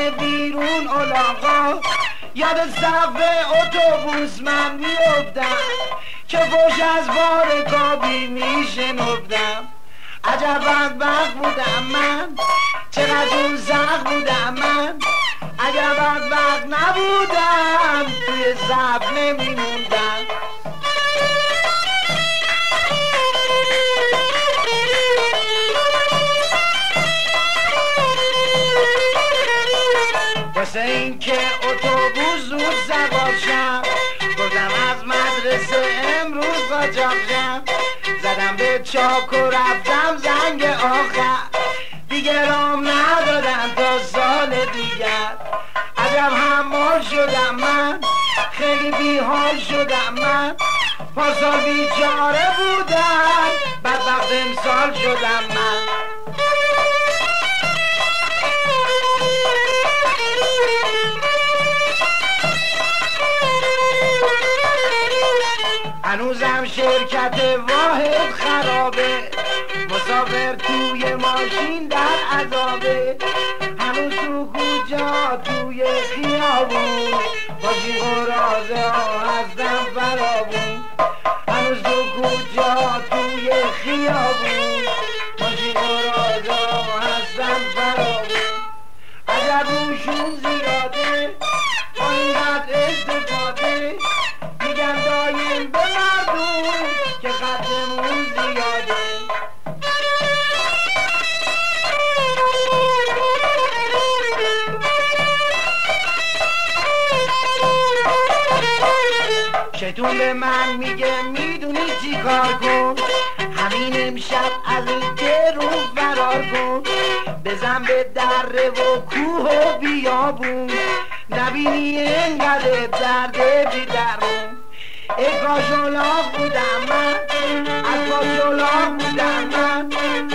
بیرون علاقا، یاد صف اتوبوس من میافتم که فوش از بار کابی میشنفتم. عجب بدبخت بودم من، چقدر اون زخم بودم من، اگر بدبخت نبودم توی صف نمیموندم. واسه این که اتوبوس زود سوار شم، گفتم از مدرسه امروز قاچاق شم. زدم به چاک و رفتم زنگ آخر، دیگه رام ندادن تا سال دیگر. عجب حمال شدم من، خیلی بیحال شدم من، پارسال بیچاره بودم، بدبخت امسال شدم من. هنوزم شرکت واحد خرابه، مسافر توی ماشین در عذابه. هنوز تو کجا توی خیابون، باشی قرازه ها هستم فرابون. هنوز تو کجا توی خیابون، باشی قرازه ها هستم فرابون. عجب روشون زیاده با اینقدر استفاده، میگن دایم به مردم که خطمون زیاده. شیطون به من میگه میدونی چی کار کن، همین امشب از این درون فرار کن. بزن به دره و کوه و بیابون، نبینی اینقدر درد بی درمون. ای کاش الاغ بودم من، از کاش الاغ بودم من،